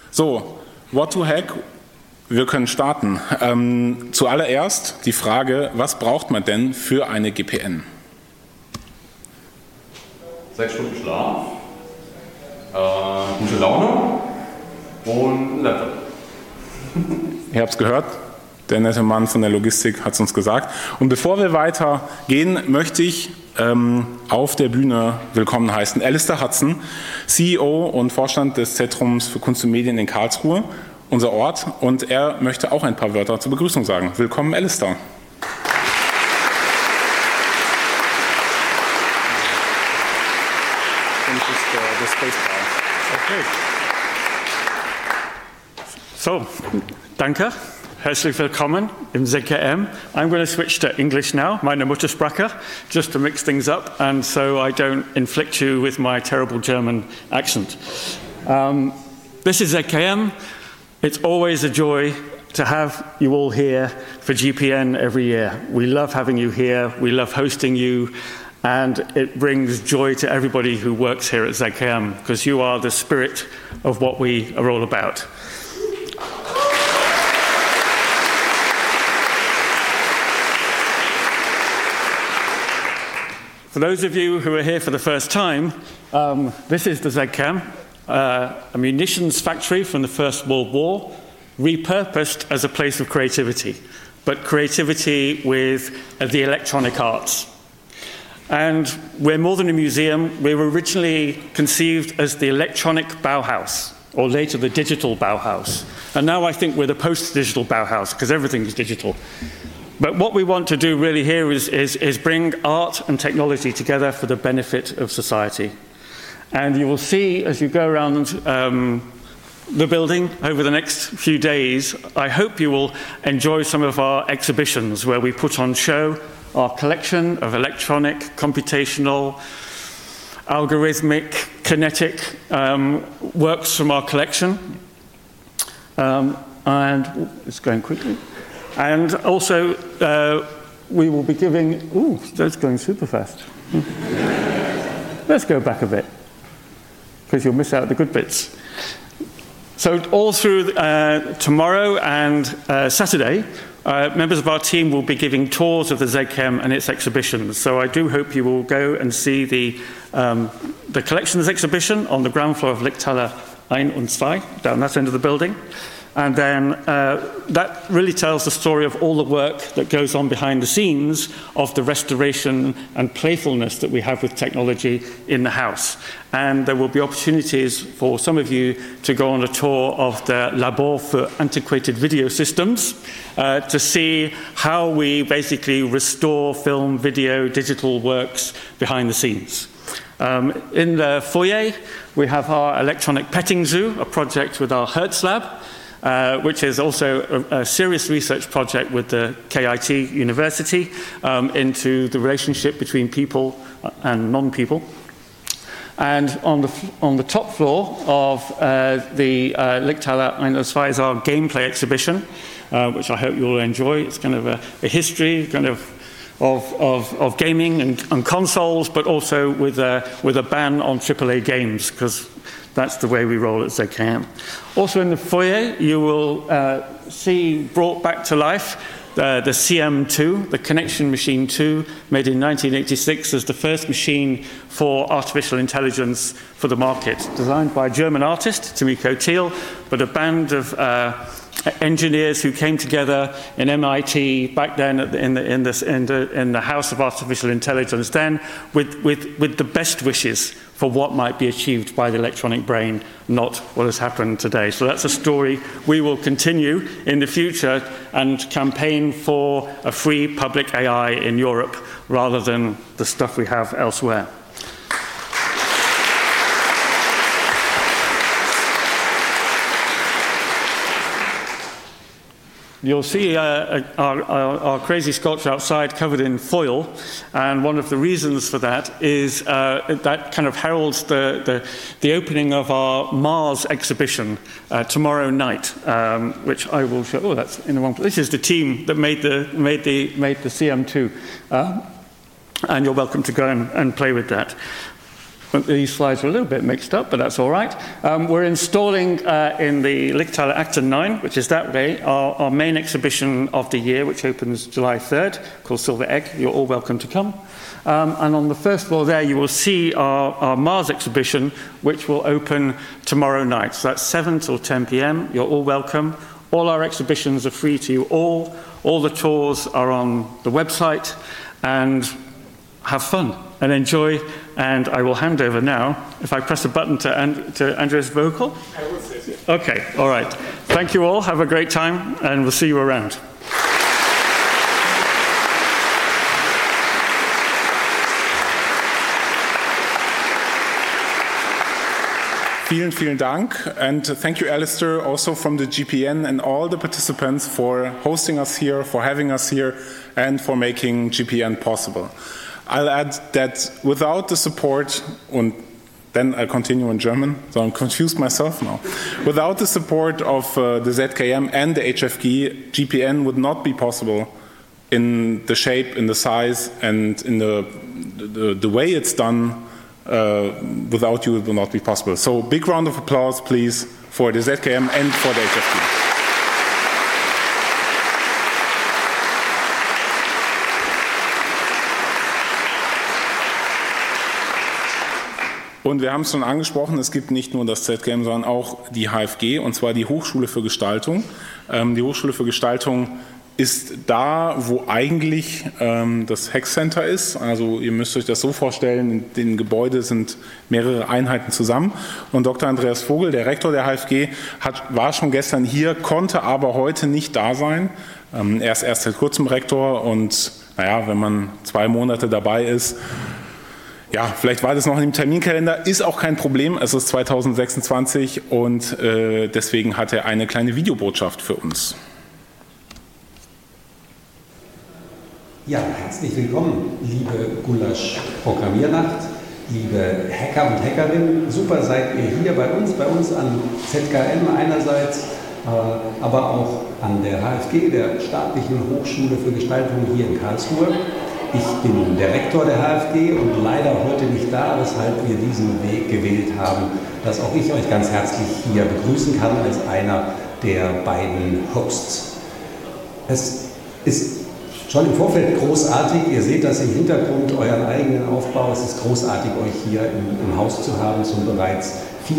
So, what to hack? Wir können starten. Zuallererst die Frage, was braucht man denn für eine GPN? 6 Stunden Schlaf, gute Laune und ein Laptop. Ihr habt es gehört, der nette Mann von der Logistik hat es uns gesagt. Und bevor wir weitergehen, möchte ich auf der Bühne willkommen heißen Alistair Hudson, CEO und Vorstand des Zentrums für Kunst und Medien in Karlsruhe, unser Ort. Und er möchte auch ein paar Wörter zur Begrüßung sagen. Willkommen, Alistair. Okay. So, danke. Herzlich willkommen im ZKM. I'm going to switch to English now, meine Muttersprache, just to mix things up and so I don't inflict you with my terrible German accent. This is ZKM. It's always a joy to have you all here for GPN every year. We love having you here. We love hosting you. And it brings joy to everybody who works here at ZKM, because you are the spirit of what we are all about. For those of you who are here for the first time, this is the ZKM, a munitions factory from the First World War, repurposed as a place of creativity, but creativity with the electronic arts. And we're more than a museum. We were originally conceived as the electronic Bauhaus, or later the digital Bauhaus. And now I think we're the post-digital Bauhaus, because everything is digital. But what we want to do really here is bring art and technology together for the benefit of society. And you will see, as you go around the building over the next few days, I hope you will enjoy some of our exhibitions where we put on show our collection of electronic, computational, algorithmic, kinetic works from our collection. And it's going quickly. And also, we will be giving, that's going super fast. Let's go back a bit, because you'll miss out the good bits. So all through tomorrow and Saturday, members of our team will be giving tours of the ZKM and its exhibitions. So I do hope you will go and see the collections exhibition on the ground floor of Lichthalle 1 und 2, down that end of the building. And then that really tells the story of all the work that goes on behind the scenes of the restoration and playfulness that we have with technology in the house. And there will be opportunities for some of you to go on a tour of the Labor für Antiquated Video Systems to see how we basically restore film, video, digital works behind the scenes. In the foyer, we have our electronic petting zoo, a project with our Hertz Lab, which is also a serious research project with the KIT University into the relationship between people and non-people. And on the top floor of the Lichthalle 1 und 2 is our gameplay exhibition, which I hope you will enjoy. It's kind of a history kind of gaming and consoles, but also with a ban on AAA games, because that's the way we roll at ZKM. Also in the foyer, you will see brought back to life the CM2, the Connection Machine 2, made in 1986 as the first machine for artificial intelligence for the market. Designed by a German artist, Tomiko Thiel, but a band of engineers who came together in MIT back then in the House of Artificial Intelligence then with the best wishes for what might be achieved by the electronic brain, not what has happened today. So that's a story we will continue in the future and campaign for a free public AI in Europe rather than the stuff we have elsewhere. You'll see our crazy sculpture outside covered in foil, and one of the reasons for that is that kind of heralds the opening of our Mars exhibition tomorrow night, which I will show. Oh, that's in the wrong place. This is the team that made the CM2, and you're welcome to go and play with that. These slides are a little bit mixed up, but that's all right. We're installing in the Lichthalle Acton 9, which is that way, our main exhibition of the year, which opens July 3rd, called Silver Egg. You're all welcome to come. And on the first floor there, you will see our Mars exhibition, which will open tomorrow night. So that's 7 till 10 p.m. You're all welcome. All our exhibitions are free to you all. All the tours are on the website. And have fun and enjoy. And I will hand over now, if I press a button to Andreas Vocal. I will say so. Okay, all right. Thank you all. Have a great time, and we'll see you around. Vielen, vielen Dank. And thank you, Alistair, also from the GPN and all the participants for hosting us here, for having us here, and for making GPN possible. I'll add that without the support, and then I'll continue in German, so I'm confused myself now. Without the support of the ZKM and the HFG, GPN would not be possible in the shape, in the size, and in the way it's done. Without you, it will not be possible. So big round of applause, please, for the ZKM and for the HFG. Und wir haben es schon angesprochen, es gibt nicht nur das ZKM, sondern auch die HFG, und zwar die Hochschule für Gestaltung. Die Hochschule für Gestaltung ist da, wo eigentlich das Hex Center ist. Also ihr müsst euch das so vorstellen, in dem Gebäude sind mehrere Einheiten zusammen. Und Dr. Andreas Vogel, der Rektor der HFG, war schon gestern hier, konnte aber heute nicht da sein. Er ist erst seit kurzem Rektor und naja, wenn man 2 Monate dabei ist, ja, vielleicht war das noch in dem Terminkalender, ist auch kein Problem, es ist 2026 und deswegen hat er eine kleine Videobotschaft für uns. Ja, herzlich willkommen, liebe Gulasch-Programmiernacht, liebe Hacker und Hackerinnen. Super seid ihr hier bei uns an ZKM einerseits, aber auch an der HFG, der Staatlichen Hochschule für Gestaltung hier in Karlsruhe. Ich bin der Rektor der HFG und leider heute nicht da, weshalb wir diesen Weg gewählt haben, dass auch ich euch ganz herzlich hier begrüßen kann als einer der beiden Hosts. Es ist schon im Vorfeld großartig, ihr seht das im Hintergrund, euren eigenen Aufbau. Es ist großartig, euch hier im Haus zu haben zum bereits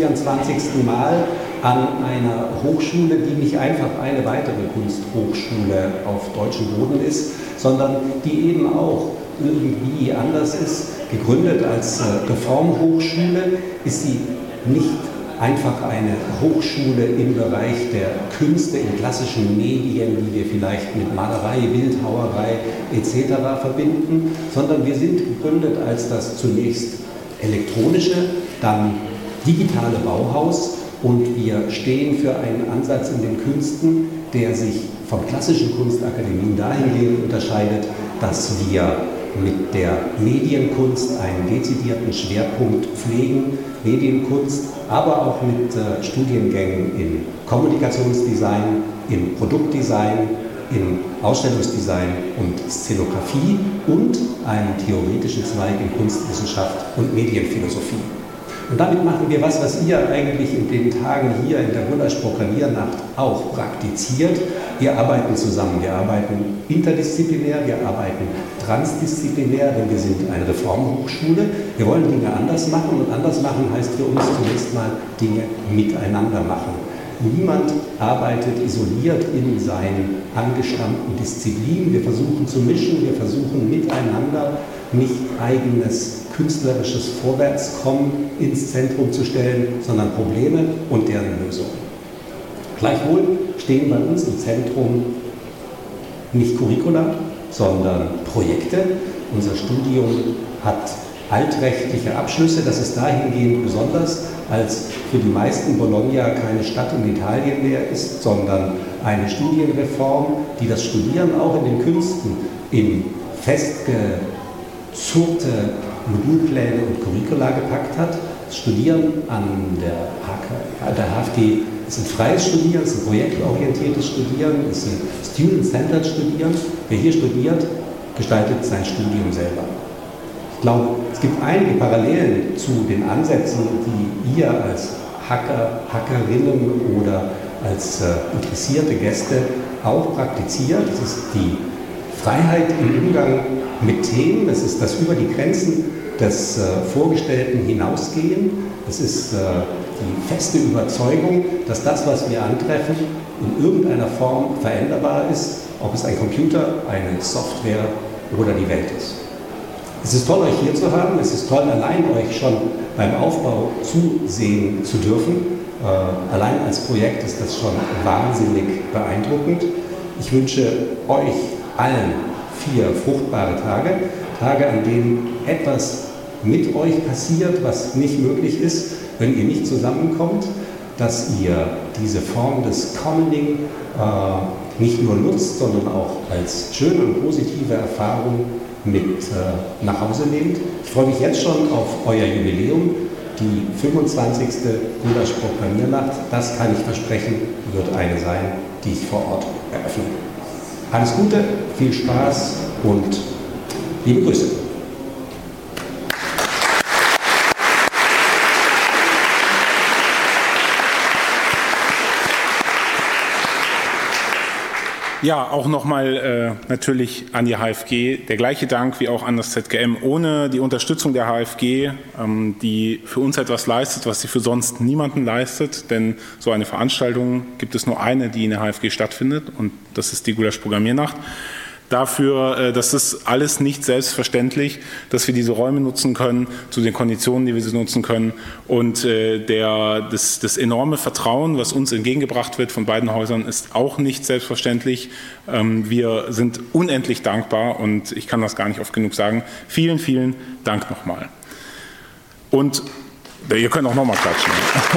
24. Mal an einer Hochschule, die nicht einfach eine weitere Kunsthochschule auf deutschem Boden ist, sondern die eben auch irgendwie anders ist. Gegründet als Reformhochschule ist sie nicht einfach eine Hochschule im Bereich der Künste, in klassischen Medien, die wir vielleicht mit Malerei, Bildhauerei etc. verbinden, sondern wir sind gegründet als das zunächst elektronische, dann digitale Bauhaus und wir stehen für einen Ansatz in den Künsten, der sich von klassischen Kunstakademien dahingehend unterscheidet, dass wir mit der Medienkunst einen dezidierten Schwerpunkt pflegen, Medienkunst, aber auch mit Studiengängen in Kommunikationsdesign, im Produktdesign, im Ausstellungsdesign und Szenografie und einen theoretischen Zweig in Kunstwissenschaft und Medienphilosophie. Und damit machen wir was ihr eigentlich in den Tagen hier in der Gulasch-Programmiernacht auch praktiziert. Wir arbeiten zusammen, wir arbeiten interdisziplinär, wir arbeiten transdisziplinär, denn wir sind eine Reformhochschule. Wir wollen Dinge anders machen und anders machen heißt für uns zunächst mal Dinge miteinander machen. Niemand arbeitet isoliert in seinen angestammten Disziplinen. Wir versuchen zu mischen, wir versuchen miteinander nicht eigenes künstlerisches Vorwärtskommen ins Zentrum zu stellen, sondern Probleme und deren Lösungen. Gleichwohl stehen bei uns im Zentrum nicht Curricula, sondern Projekte. Unser Studium hat altrechtliche Abschlüsse. Das ist dahingehend besonders, als für die meisten Bologna keine Stadt in Italien mehr ist, sondern eine Studienreform, die das Studieren auch in den Künsten in festgezurrte Modulpläne und Curricula gepackt hat. Das Studieren an der HFG ist ein freies Studieren, ist ein projektorientiertes Studieren, ist ein Student-Centered Studieren. Wer hier studiert, gestaltet sein Studium selber. Ich glaube, es gibt einige Parallelen zu den Ansätzen, die ihr als Hacker, Hackerinnen oder als interessierte Gäste auch praktiziert. Das ist die Freiheit im Umgang mit Themen, das ist das über die Grenzen des Vorgestellten hinausgehen, das ist die feste Überzeugung, dass das, was wir antreffen, in irgendeiner Form veränderbar ist, ob es ein Computer, eine Software oder die Welt ist. Es ist toll, euch hier zu haben, es ist toll, allein euch schon beim Aufbau zusehen zu dürfen. Allein als Projekt ist das schon wahnsinnig beeindruckend. Ich wünsche euch allen 4 fruchtbare Tage, Tage, an denen etwas mit euch passiert, was nicht möglich ist, wenn ihr nicht zusammenkommt, dass ihr diese Form des Commoning nicht nur nutzt, sondern auch als schöne und positive Erfahrung mit nach Hause nehmt. Ich freue mich jetzt schon auf euer Jubiläum, die 25. Gulasch-Programmiernacht. Das kann ich versprechen, wird eine sein, die ich vor Ort eröffne. Alles Gute, viel Spaß und liebe Grüße. Ja, auch nochmal natürlich an die HFG. Der gleiche Dank wie auch an das ZGM. Ohne die Unterstützung der HFG, die für uns etwas leistet, was sie für sonst niemanden leistet, denn so eine Veranstaltung gibt es nur eine, die in der HFG stattfindet, und das ist die Gulasch-Programmiernacht. Dafür, das ist alles nicht selbstverständlich, dass wir diese Räume nutzen können, zu den Konditionen, die wir sie nutzen können, und das enorme Vertrauen, was uns entgegengebracht wird von beiden Häusern, ist auch nicht selbstverständlich. Wir sind unendlich dankbar und ich kann das gar nicht oft genug sagen. Vielen, vielen Dank nochmal. Und ihr könnt auch nochmal klatschen.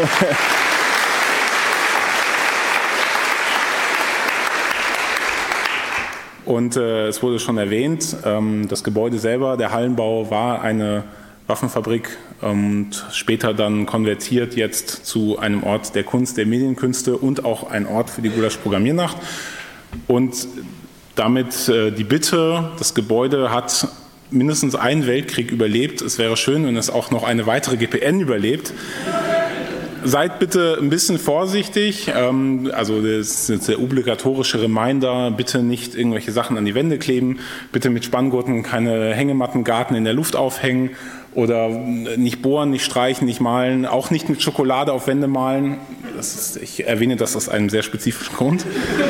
Und es wurde schon erwähnt, das Gebäude selber, der Hallenbau, war eine Waffenfabrik und später dann konvertiert jetzt zu einem Ort der Kunst, der Medienkünste und auch ein Ort für die Gulasch-Programmiernacht. Und damit die Bitte, das Gebäude hat mindestens einen Weltkrieg überlebt. Es wäre schön, wenn es auch noch eine weitere GPN überlebt. Seid bitte ein bisschen vorsichtig, also das ist jetzt der obligatorische Reminder, bitte nicht irgendwelche Sachen an die Wände kleben, bitte mit Spanngurten keine Hängemattengarten in der Luft aufhängen oder nicht bohren, nicht streichen, nicht malen, auch nicht mit Schokolade auf Wände malen. Ich erwähne das aus einem sehr spezifischen Grund.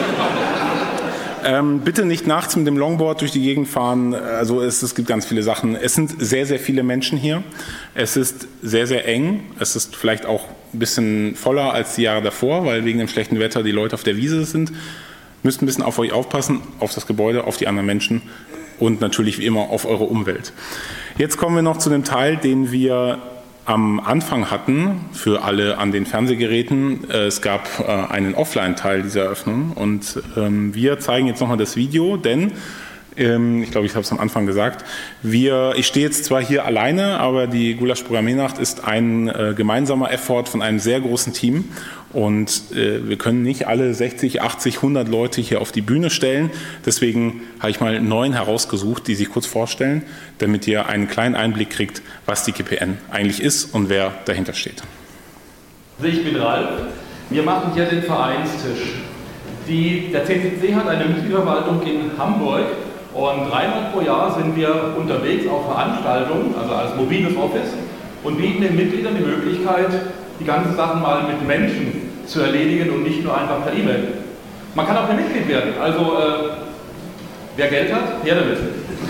Bitte nicht nachts mit dem Longboard durch die Gegend fahren. Also es gibt ganz viele Sachen. Es sind sehr, sehr viele Menschen hier. Es ist sehr, sehr eng. Es ist vielleicht auch ein bisschen voller als die Jahre davor, weil wegen dem schlechten Wetter die Leute auf der Wiese sind. Müsst ein bisschen auf euch aufpassen, auf das Gebäude, auf die anderen Menschen und natürlich wie immer auf eure Umwelt. Jetzt kommen wir noch zu dem Teil, den wir am Anfang hatten für alle an den Fernsehgeräten. Es gab einen Offline-Teil dieser Eröffnung und wir zeigen jetzt nochmal das Video, denn ich glaube, ich habe es am Anfang gesagt, ich stehe jetzt zwar hier alleine, aber die Gulasch-Programmiernacht ist ein gemeinsamer Effort von einem sehr großen Team und wir können nicht alle 60, 80, 100 Leute hier auf die Bühne stellen. Deswegen habe ich mal 9 herausgesucht, die sich kurz vorstellen, damit ihr einen kleinen Einblick kriegt, was die GPN eigentlich ist und wer dahinter steht. Ich bin Ralf. Wir machen hier den Vereinstisch. Der CCC hat eine Mitgliederverwaltung in Hamburg. Und 3-mal pro Jahr sind wir unterwegs auf Veranstaltungen, also als mobiles Office, und bieten den Mitgliedern die Möglichkeit, die ganzen Sachen mal mit Menschen zu erledigen und nicht nur einfach per E-Mail. Man kann auch ein Mitglied werden, also wer Geld hat, her damit.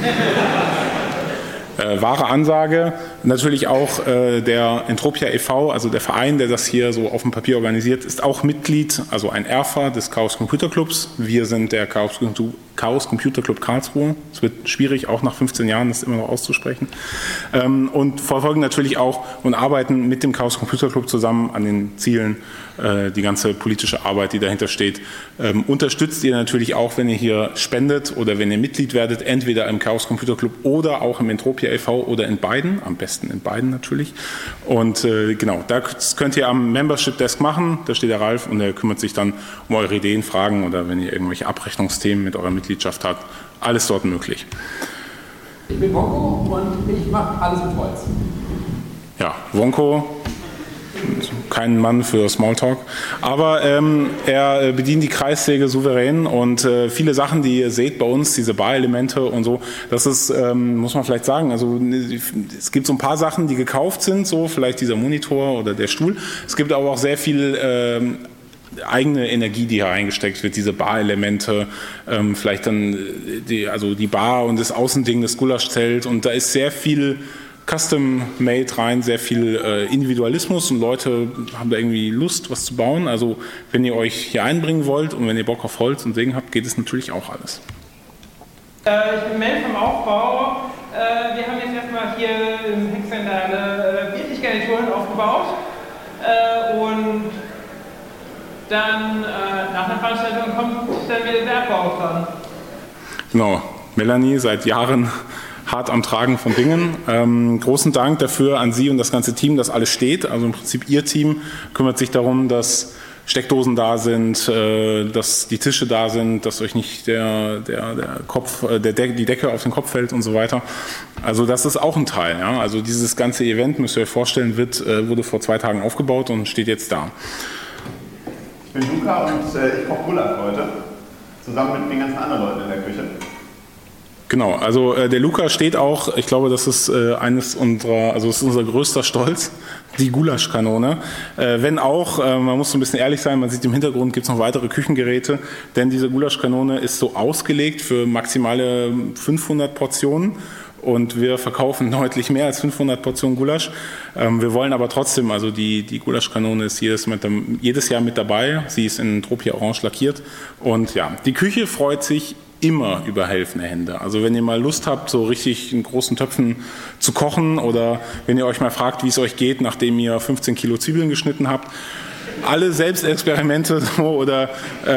Wahre Ansage. Natürlich auch der Entropia e.V., also der Verein, der das hier so auf dem Papier organisiert, ist auch Mitglied, also ein ERFA des Chaos Computer Clubs. Wir sind der Chaos Computer Club Karlsruhe. Es wird schwierig, auch nach 15 Jahren das immer noch auszusprechen. Und verfolgen natürlich auch und arbeiten mit dem Chaos Computer Club zusammen an den Zielen, die ganze politische Arbeit, die dahinter steht. Unterstützt ihr natürlich auch, wenn ihr hier spendet oder wenn ihr Mitglied werdet, entweder im Chaos Computer Club oder auch im Entropia e.V. oder in beiden, am besten in beiden natürlich. Und genau, das könnt ihr am Membership Desk machen, da steht der Ralf und der kümmert sich dann um eure Ideen, Fragen oder wenn ihr irgendwelche Abrechnungsthemen mit eurer Mitgliedschaft habt, alles dort möglich. Ich bin Wonko und ich mache alles mit Holz. Ja, Wonko, kein Mann für Smalltalk, aber er bedient die Kreissäge souverän und viele Sachen, die ihr seht bei uns, diese Barelemente und so, das ist, muss man vielleicht sagen, also es gibt so ein paar Sachen, die gekauft sind, so vielleicht dieser Monitor oder der Stuhl. Es gibt aber auch sehr viel eigene Energie, die hier eingesteckt wird, diese Barelemente, vielleicht dann die Bar und das Außending, das Gulaschzelt, und da ist sehr viel Custom-made rein, sehr viel Individualismus, und Leute haben da irgendwie Lust, was zu bauen. Also wenn ihr euch hier einbringen wollt und wenn ihr Bock auf Holz und Sägen habt, geht es natürlich auch alles. Ich bin Mel vom Aufbau. Wir haben jetzt erstmal hier im Hackcenter eine Biertischgarnituren aufgebaut und dann nach der Veranstaltung kommt dann wieder der Abbau dran. Genau, Melanie seit Jahren hart am Tragen von Dingen. Großen Dank dafür an Sie und das ganze Team, dass alles steht. Also im Prinzip Ihr Team kümmert sich darum, dass Steckdosen da sind, dass die Tische da sind, dass euch nicht die Decke auf den Kopf fällt und so weiter. Also das ist auch ein Teil. Ja? Also dieses ganze Event, müsst ihr euch vorstellen, wurde vor 2 Tagen aufgebaut und steht jetzt da. Ich bin Luca und ich koche Gulasch heute, zusammen mit den ganzen anderen Leuten in der Küche. Genau, also der Luca steht auch, ich glaube, das ist das ist unser größter Stolz, die Gulaschkanone. Wenn auch, man muss so ein bisschen ehrlich sein, man sieht im Hintergrund gibt es noch weitere Küchengeräte, denn diese Gulaschkanone ist so ausgelegt für maximale 500 Portionen. Und wir verkaufen deutlich mehr als 500 Portionen Gulasch. Wir wollen aber trotzdem, also die Gulaschkanone ist jedes Jahr mit dabei. Sie ist in Tropia Orange lackiert. Und ja, die Küche freut sich immer über helfende Hände. Also wenn ihr mal Lust habt, so richtig in großen Töpfen zu kochen, oder wenn ihr euch mal fragt, wie es euch geht, nachdem ihr 15 Kilo Zwiebeln geschnitten habt, alle Selbstexperimente oder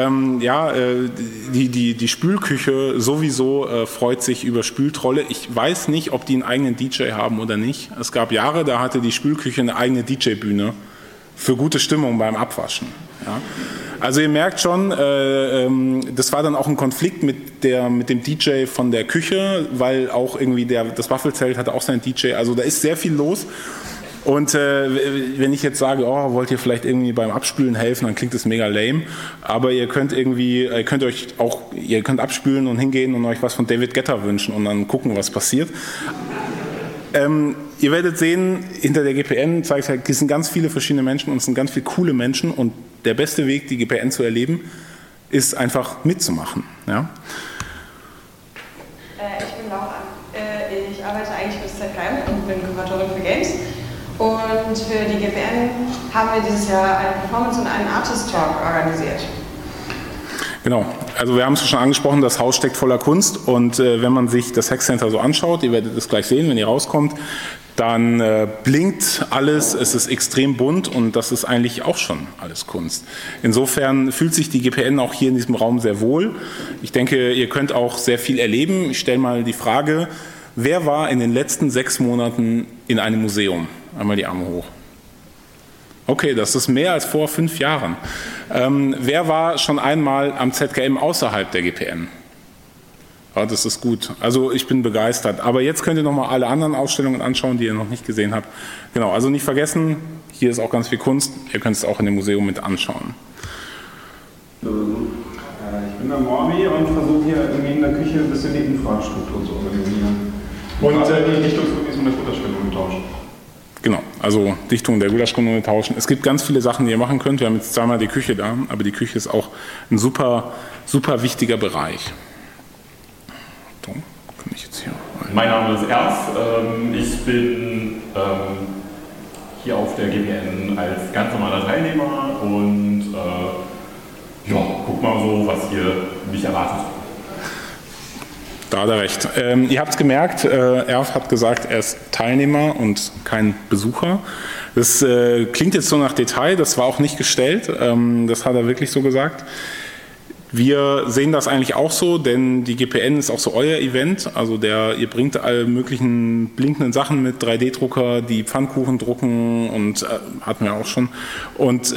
die Spülküche sowieso freut sich über Spültrolle. Ich weiß nicht, ob die einen eigenen DJ haben oder nicht. Es gab Jahre, da hatte die Spülküche eine eigene DJ-Bühne für gute Stimmung beim Abwaschen. Ja. Also ihr merkt schon, das war dann auch ein Konflikt mit dem DJ von der Küche, weil auch irgendwie das Waffelzelt hatte auch seinen DJ. Also da ist sehr viel los. Und wenn ich jetzt sage, wollt ihr vielleicht irgendwie beim Abspülen helfen, dann klingt das mega lame. Aber ihr könnt abspülen und hingehen und euch was von David Guetta wünschen und dann gucken, was passiert. Ihr werdet sehen, hinter der GPN zeigt halt, es sind ganz viele verschiedene Menschen und es sind ganz viele coole Menschen, und der beste Weg, die GPN zu erleben, ist einfach mitzumachen. Ja? Ich bin Laura. Ich arbeite eigentlich für das ZKM und bin Kuratorin für Games. Und für die GPN haben wir dieses Jahr eine Performance und einen Artist Talk organisiert. Genau, also wir haben es schon angesprochen, das Haus steckt voller Kunst, und wenn man sich das Hackcenter so anschaut, ihr werdet es gleich sehen, wenn ihr rauskommt, dann blinkt alles, es ist extrem bunt, und das ist eigentlich auch schon alles Kunst. Insofern fühlt sich die GPN auch hier in diesem Raum sehr wohl. Ich denke, ihr könnt auch sehr viel erleben. Ich stelle mal die Frage, wer war in den letzten 6 Monaten in einem Museum? Einmal die Arme hoch. Okay, das ist mehr als vor 5 Jahren. Wer war schon einmal am ZKM außerhalb der GPN? Ja, das ist gut. Also ich bin begeistert. Aber jetzt könnt ihr nochmal alle anderen Ausstellungen anschauen, die ihr noch nicht gesehen habt. Genau, also nicht vergessen, hier ist auch ganz viel Kunst. Ihr könnt es auch in dem Museum mit anschauen. Ich bin der Morbi und versuche hier irgendwie in der Küche ein bisschen die Infrastruktur zu organisieren. Und die Dichtungsgröße mit der Gulaschkanone tauschen. Genau, also Dichtung der Gulaschkanone tauschen. Es gibt ganz viele Sachen, die ihr machen könnt. Wir haben jetzt zweimal die Küche da, aber die Küche ist auch ein super, super wichtiger Bereich. So, kann ich jetzt hier. Mein Name ist Ernst. Ich bin hier auf der GPN als ganz normaler Teilnehmer und guck mal so, was hier mich erwartet. Da hat er recht. Ihr habt es gemerkt, Erf hat gesagt, er ist Teilnehmer und kein Besucher. Das klingt jetzt so nach Detail, das war auch nicht gestellt, das hat er wirklich so gesagt. Wir sehen das eigentlich auch so, denn die GPN ist auch so euer Event. Also ihr bringt alle möglichen blinkenden Sachen mit, 3D-Drucker, die Pfannkuchen drucken, und hatten wir auch schon. Und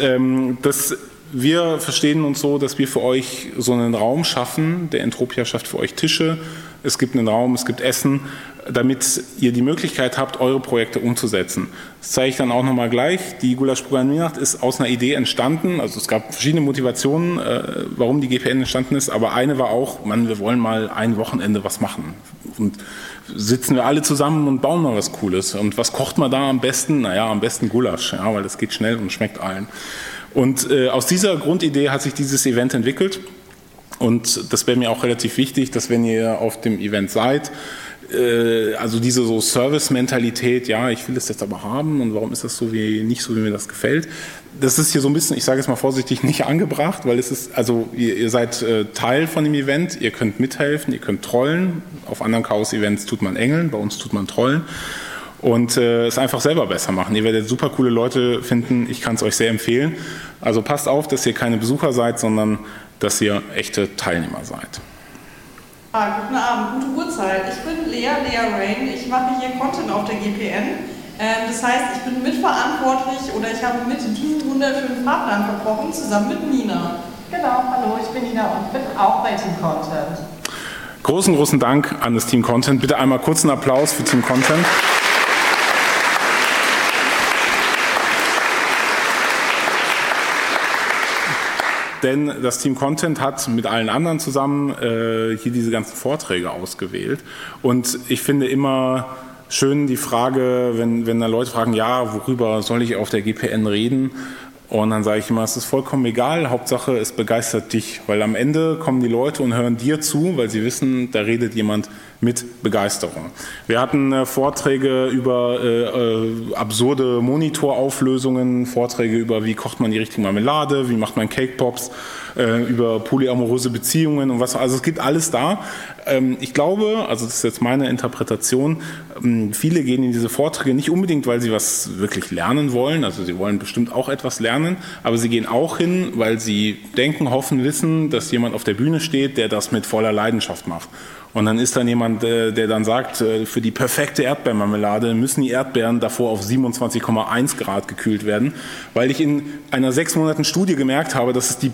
wir verstehen uns so, dass wir für euch so einen Raum schaffen. Der Entropia schafft für euch Tische, es gibt einen Raum, es gibt Essen, damit ihr die Möglichkeit habt, eure Projekte umzusetzen. Das zeige ich dann auch nochmal gleich. Die Gulasch-Programmiernacht ist aus einer Idee entstanden. Also es gab verschiedene Motivationen, warum die GPN entstanden ist, aber eine war auch, wir wollen mal ein Wochenende was machen. Und sitzen wir alle zusammen und bauen mal was Cooles. Und was kocht man da am besten? Naja, am besten Gulasch, ja, weil das geht schnell und schmeckt allen. Und aus dieser Grundidee hat sich dieses Event entwickelt. Und das wäre mir auch relativ wichtig, dass wenn ihr auf dem Event seid, also diese so Service-Mentalität, ja, ich will das jetzt aber haben und warum ist das nicht so, wie mir das gefällt, das ist hier so ein bisschen, ich sage es mal vorsichtig, nicht angebracht, weil es ist, also ihr seid Teil von dem Event, ihr könnt mithelfen, ihr könnt trollen, auf anderen Chaos-Events tut man Engeln, bei uns tut man Trollen und es einfach selber besser machen. Ihr werdet super coole Leute finden, ich kann es euch sehr empfehlen, also passt auf, dass ihr keine Besucher seid, sondern dass ihr echte Teilnehmer seid. Guten Abend, gute Uhrzeit. Ich bin Lea Rain. Ich mache hier Content auf der GPN. Das heißt, ich bin mitverantwortlich oder ich habe mit diesen wunderschönen Partnern verbrochen, zusammen mit Nina. Genau, hallo, ich bin Nina und bin auch bei Team Content. Großen Dank an das Team Content. Bitte einmal kurzen Applaus für Team Content. Denn das Team Content hat mit allen anderen zusammen hier diese ganzen Vorträge ausgewählt. Und ich finde immer schön die Frage, wenn da Leute fragen, ja, worüber soll ich auf der GPN reden? Und dann sage ich immer, es ist vollkommen egal, Hauptsache es begeistert dich. Weil am Ende kommen die Leute und hören dir zu, weil sie wissen, da redet jemand mit Begeisterung. Wir hatten Vorträge über absurde Monitorauflösungen, Vorträge über wie kocht man die richtige Marmelade, wie macht man Cake Pops, über polyamoröse Beziehungen und was. Also es gibt alles da. Ich glaube, also das ist jetzt meine Interpretation, viele gehen in diese Vorträge nicht unbedingt, weil sie was wirklich lernen wollen, also sie wollen bestimmt auch etwas lernen, aber sie gehen auch hin, weil sie denken, hoffen, wissen, dass jemand auf der Bühne steht, der das mit voller Leidenschaft macht. Und dann ist dann jemand, der dann sagt, für die perfekte Erdbeermarmelade müssen die Erdbeeren davor auf 27,1 Grad gekühlt werden, weil ich in einer 6 Monaten Studie gemerkt habe, dass es die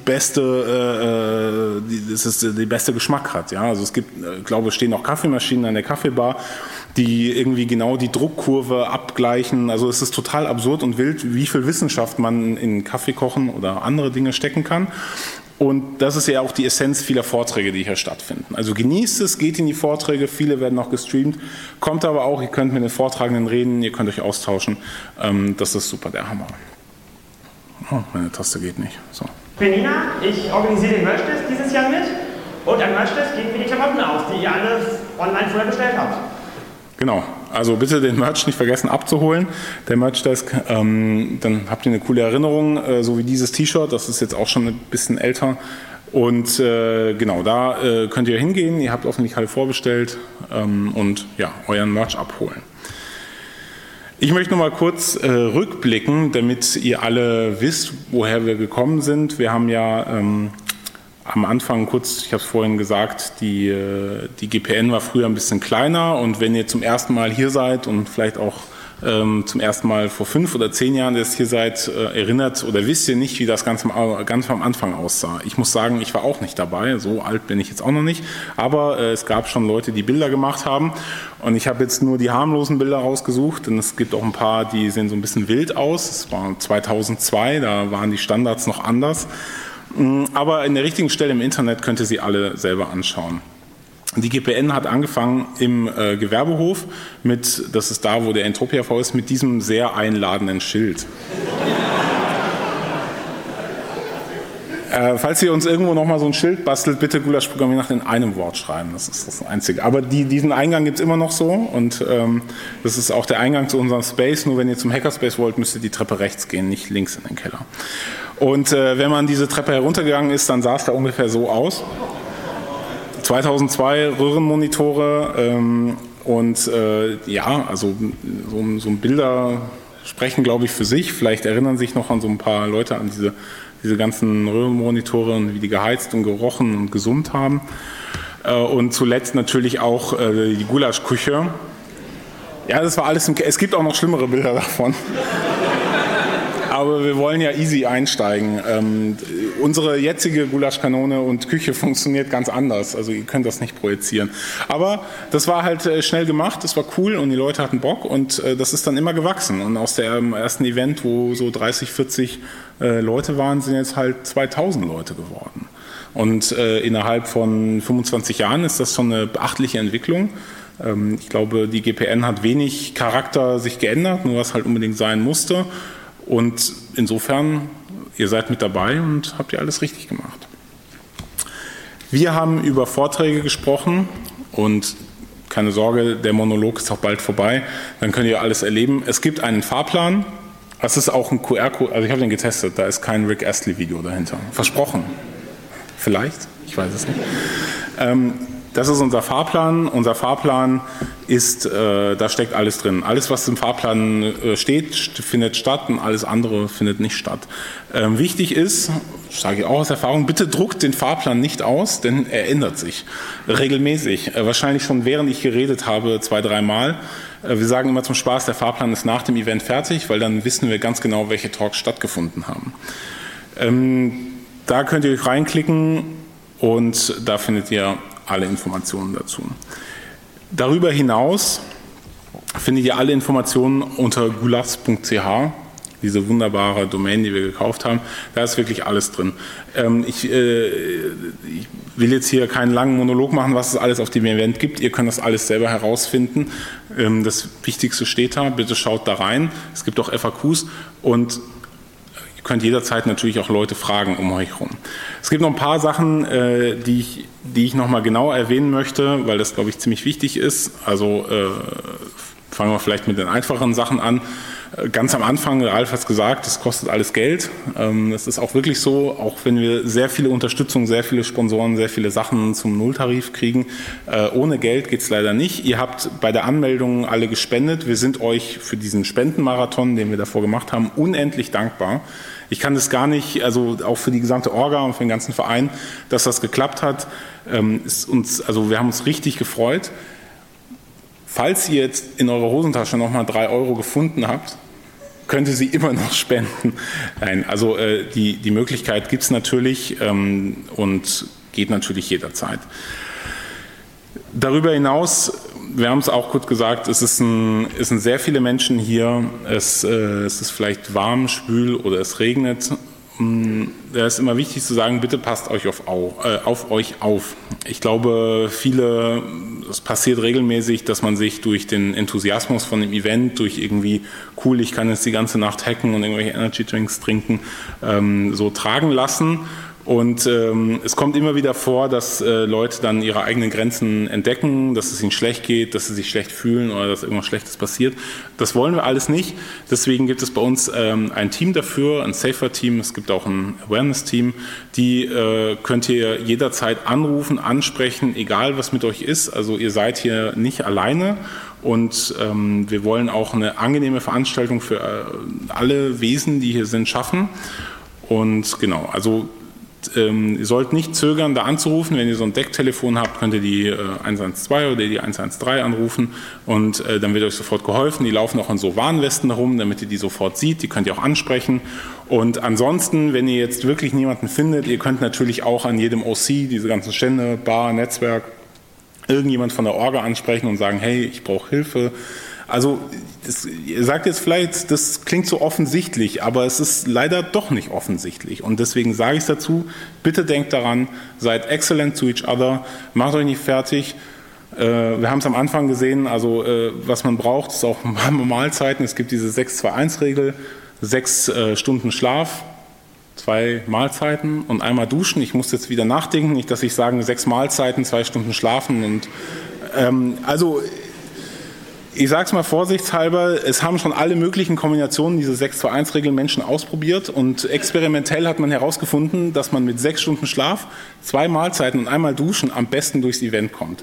beste Geschmack hat. Ja, also es gibt, ich glaube, es stehen auch Kaffeemaschinen an der Kaffeebar, die irgendwie genau die Druckkurve abgleichen. Also es ist total absurd und wild, wie viel Wissenschaft man in Kaffee kochen oder andere Dinge stecken kann. Und das ist ja auch die Essenz vieler Vorträge, die hier stattfinden. Also genießt es, geht in die Vorträge, viele werden auch gestreamt, kommt aber auch, ihr könnt mit den Vortragenden reden, ihr könnt euch austauschen. Das ist super, der Hammer. Oh, meine Taste geht nicht. So. Ich bin Nina, ich organisiere den Merch-Test dieses Jahr mit und ein Merch-Test geht für die Klamotten aus, die ihr alle online vorher bestellt habt. Genau, also bitte den Merch nicht vergessen abzuholen, der Merch-Desk, dann habt ihr eine coole Erinnerung, so wie dieses T-Shirt, das ist jetzt auch schon ein bisschen älter und genau, da könnt ihr hingehen, ihr habt hoffentlich alle vorbestellt und ja, euren Merch abholen. Ich möchte noch mal kurz rückblicken, damit ihr alle wisst, woher wir gekommen sind. Wir haben ja am Anfang kurz, ich habe es vorhin gesagt, die GPN war früher ein bisschen kleiner und wenn ihr zum ersten Mal hier seid und vielleicht auch zum ersten Mal vor 5 oder 10 Jahren jetzt hier seid, erinnert oder wisst ihr nicht, wie das ganz am Anfang aussah. Ich muss sagen, ich war auch nicht dabei, so alt bin ich jetzt auch noch nicht, aber es gab schon Leute, die Bilder gemacht haben und ich habe jetzt nur die harmlosen Bilder rausgesucht, denn es gibt auch ein paar, die sehen so ein bisschen wild aus. Es war 2002, da waren die Standards noch anders. Aber in der richtigen Stelle im Internet könnt ihr sie alle selber anschauen. Die GPN hat angefangen im Gewerbehof mit, das ist da, wo der Entropia V ist, mit diesem sehr einladenden Schild. Falls ihr uns irgendwo nochmal so ein Schild bastelt, bitte Gulasch Programmiernacht in einem Wort schreiben. Das ist das Einzige. Aber diesen Eingang gibt es immer noch so und das ist auch der Eingang zu unserem Space. Nur wenn ihr zum Hackerspace wollt, müsst ihr die Treppe rechts gehen, nicht links in den Keller. Und wenn man diese Treppe heruntergegangen ist, dann sah es da ungefähr so aus. 2002 Röhrenmonitore und ja, also so Bilder sprechen, glaube ich, für sich. Vielleicht erinnern sich noch an so ein paar Leute an diese ganzen Röhrenmonitore und wie die geheizt und gerochen und gesummt haben. Und zuletzt natürlich auch die Gulaschküche. Ja, das war alles es gibt auch noch schlimmere Bilder davon. Aber wir wollen ja easy einsteigen. unsere jetzige Gulaschkanone und Küche funktioniert ganz anders. Also ihr könnt das nicht projizieren. Aber das war halt schnell gemacht, das war cool und die Leute hatten Bock und das ist dann immer gewachsen. Und aus dem ersten Event, wo so 30, 40 Leute waren, sind jetzt halt 2000 Leute geworden. Und innerhalb von 25 Jahren ist das schon eine beachtliche Entwicklung. Ich glaube, die GPN hat wenig Charakter sich geändert, nur was halt unbedingt sein musste. Und insofern, ihr seid mit dabei und habt ihr alles richtig gemacht. Wir haben über Vorträge gesprochen und keine Sorge, der Monolog ist auch bald vorbei. Dann könnt ihr alles erleben. Es gibt einen Fahrplan. Es ist auch ein QR-Code, also ich habe den getestet, da ist kein Rick Astley-Video dahinter. Versprochen. Vielleicht, ich weiß es nicht. Das ist unser Fahrplan. Unser Fahrplan ist, da steckt alles drin. Alles, was im Fahrplan steht, findet statt und alles andere findet nicht statt. Wichtig ist, sage ich auch aus Erfahrung, bitte druckt den Fahrplan nicht aus, denn er ändert sich regelmäßig. Wahrscheinlich schon während ich geredet habe, 2-3 Mal. Wir sagen immer zum Spaß, der Fahrplan ist nach dem Event fertig, weil dann wissen wir ganz genau, welche Talks stattgefunden haben. Da könnt ihr euch reinklicken und da findet ihr alle Informationen dazu. Darüber hinaus findet ihr alle Informationen unter gulas.ch, diese wunderbare Domain, die wir gekauft haben. Da ist wirklich alles drin. Ich will jetzt hier keinen langen Monolog machen, was es alles auf dem Event gibt. Ihr könnt das alles selber herausfinden. Das Wichtigste steht da. Bitte schaut da rein. Es gibt auch FAQs und ihr könnt jederzeit natürlich auch Leute fragen um euch herum. Es gibt noch ein paar Sachen, die ich nochmal genau erwähnen möchte, weil das, glaube ich, ziemlich wichtig ist. Also fangen wir vielleicht mit den einfachen Sachen an. Ganz am Anfang, Ralf hat es gesagt, das kostet alles Geld. Das ist auch wirklich so, auch wenn wir sehr viele Unterstützung, sehr viele Sponsoren, sehr viele Sachen zum Nulltarif kriegen. Ohne Geld geht es leider nicht. Ihr habt bei der Anmeldung alle gespendet. Wir sind euch für diesen Spendenmarathon, den wir davor gemacht haben, unendlich dankbar. Ich kann das gar nicht, also auch für die gesamte Orga und für den ganzen Verein, dass das geklappt hat. Also wir haben uns richtig gefreut. Falls ihr jetzt in eurer Hosentasche nochmal 3 € gefunden habt, könnt ihr sie immer noch spenden. Nein, also die Möglichkeit gibt es natürlich und geht natürlich jederzeit. Darüber hinaus, wir haben es auch kurz gesagt, es sind sehr viele Menschen hier, es ist vielleicht warm, schwül oder es regnet. Da ist immer wichtig zu sagen, bitte passt euch auf euch auf. Ich glaube, es passiert regelmäßig, dass man sich durch den Enthusiasmus von dem Event, durch irgendwie cool, ich kann jetzt die ganze Nacht hacken und irgendwelche Energy Drinks trinken, so tragen lassen. Und es kommt immer wieder vor, dass Leute dann ihre eigenen Grenzen entdecken, dass es ihnen schlecht geht, dass sie sich schlecht fühlen oder dass irgendwas Schlechtes passiert. Das wollen wir alles nicht. Deswegen gibt es bei uns ein Team dafür, ein Safer-Team. Es gibt auch ein Awareness-Team. Die könnt ihr jederzeit anrufen, ansprechen, egal was mit euch ist. Also ihr seid hier nicht alleine. Und wir wollen auch eine angenehme Veranstaltung für alle Wesen, die hier sind, schaffen. Und genau, also ihr sollt nicht zögern, da anzurufen. Wenn ihr so ein Decktelefon habt, könnt ihr die 112 oder die 113 anrufen und dann wird euch sofort geholfen. Die laufen auch in so Warnwesten herum, damit ihr die sofort seht. Die könnt ihr auch ansprechen. Und ansonsten, wenn ihr jetzt wirklich niemanden findet, ihr könnt natürlich auch an jedem OC, diese ganzen Stände, Bar, Netzwerk, irgendjemand von der Orga ansprechen und sagen, hey, ich brauche Hilfe. Also ihr sagt jetzt vielleicht, das klingt so offensichtlich, aber es ist leider doch nicht offensichtlich. Und deswegen sage ich es dazu, bitte denkt daran, seid excellent to each other, macht euch nicht fertig. Wir haben es am Anfang gesehen, also was man braucht, ist auch Mahlzeiten. Es gibt diese 6-2-1-Regel, 6 Stunden Schlaf, 2 Mahlzeiten und einmal duschen. Ich muss jetzt wieder nachdenken, nicht, dass ich sage 6 Mahlzeiten, 2 Stunden schlafen. Und also ich sage es mal vorsichtshalber, es haben schon alle möglichen Kombinationen diese 6-2-1-Regel Menschen ausprobiert und experimentell hat man herausgefunden, dass man mit 6 Stunden Schlaf, 2 Mahlzeiten und einmal Duschen am besten durchs Event kommt.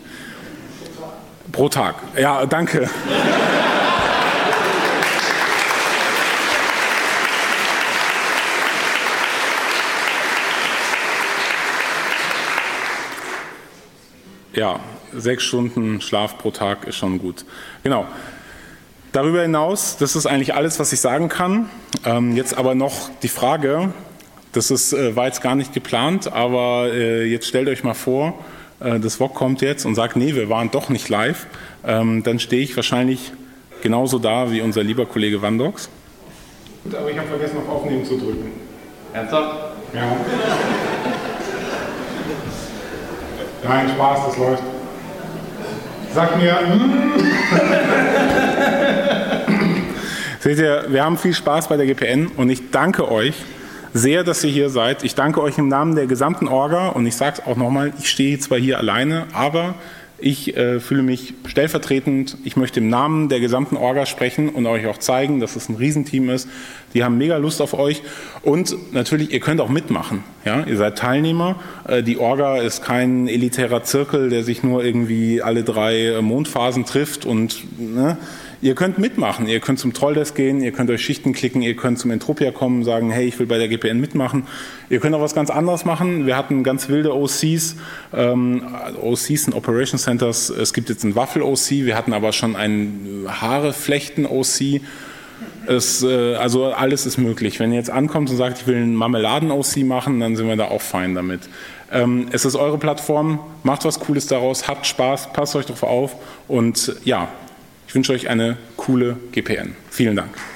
Pro Tag. Ja, danke. Ja, 6 Stunden Schlaf pro Tag ist schon gut. Genau. Darüber hinaus, das ist eigentlich alles, was ich sagen kann. Jetzt aber noch die Frage, Das war jetzt gar nicht geplant, aber jetzt stellt euch mal vor, das VOG kommt jetzt und sagt, nee, wir waren doch nicht live. Dann stehe ich wahrscheinlich genauso da wie unser lieber Kollege Wandox. Aber ich habe vergessen, auf Aufnehmen zu drücken. Ernsthaft? Ja. Nein, Spaß, das läuft. Sag mir. Seht ihr, wir haben viel Spaß bei der GPN und ich danke euch sehr, dass ihr hier seid. Ich danke euch im Namen der gesamten Orga und ich sage es auch nochmal, ich stehe zwar hier alleine, aber ich fühle mich stellvertretend. Ich möchte im Namen der gesamten Orga sprechen und euch auch zeigen, dass es ein Riesenteam ist. Die haben mega Lust auf euch und natürlich, ihr könnt auch mitmachen. Ja? Ihr seid Teilnehmer. Die Orga ist kein elitärer Zirkel, der sich nur irgendwie alle 3 Mondphasen trifft und ihr könnt mitmachen, ihr könnt zum Trolldesk gehen, ihr könnt euch Schichten klicken, ihr könnt zum Entropia kommen und sagen, hey, ich will bei der GPN mitmachen. Ihr könnt auch was ganz anderes machen. Wir hatten ganz wilde OCs, OCs sind Operation Centers. Es gibt jetzt einen Waffel-OC, wir hatten aber schon einen Haare-Flechten-OC. Also alles ist möglich. Wenn ihr jetzt ankommt und sagt, ich will einen Marmeladen-OC machen, dann sind wir da auch fein damit. Es ist eure Plattform, macht was Cooles daraus, habt Spaß, passt euch drauf auf und ja, ich wünsche euch eine coole GPN. Vielen Dank.